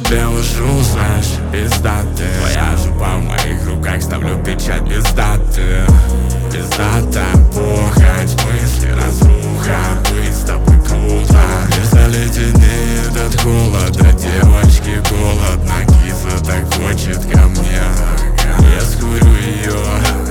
тебе ложу, знаешь, пиздатый. Твоя жопа в моих руках, ставлю печать без даты. Пиздатая похоть, мысли разруха. Быть с тобой круто. Не заледенеет от холода, девочки голодно. Киза так хочет ко мне. Я скурю ее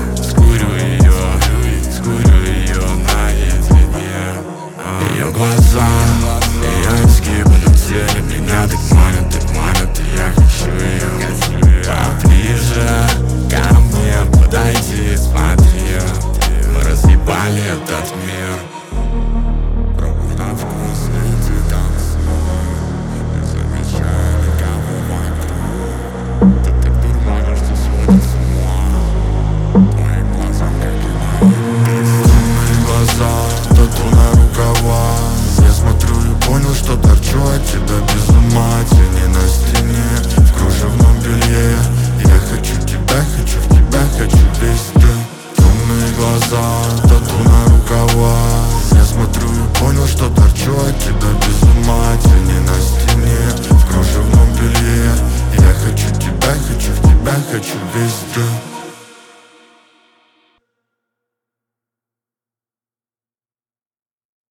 наедине. Ее глаза, ее изгибы на теле меня так манят, и я хочу ее поближе ко мне подойти, смотри. Мы разъебали этот мир. Пробуй на вкус, иди танцуй. Не замечай никого вокруг. Ты так дурманишь, что сводит с ума. Твои глаза, как и мои. Темные глаза, тату на рукава. Я смотрю и понял, что торчу от тебя без ума. Тени на стене, в кружевном белье. Я хочу тебя, хочу в тебя, хочу везде. Темные глаза, тату на рукава. Я смотрю и понял, что торчу от тебя без ума. Тени на стене, в кружевном белье. Я хочу тебя, хочу в тебя, хочу везде.